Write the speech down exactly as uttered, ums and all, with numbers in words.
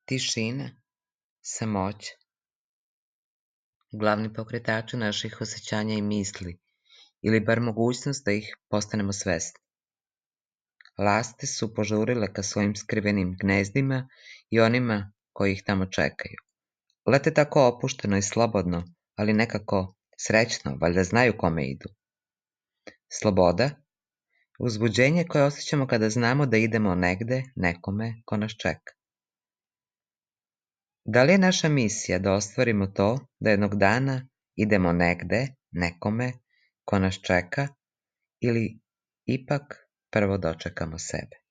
Tišina, samoća, glavni pokretači naših osjećanja i misli, ili bar mogućnost da ih postanemo svesni. Laste su požurile ka svojim skrivenim gnezdima i onima koji ih tamo čekaju. Lete tako opušteno i slobodno, ali nekako srećno, valjda znaju kome idu. Sloboda, uzbuđenje koje osjećamo kada znamo da idemo negde, nekome ko nas čeka. Da li je naša misija da ostvarimo to da jednog dana idemo negde, nekome ko nas čeka, ili ipak prvo dočekamo sebe?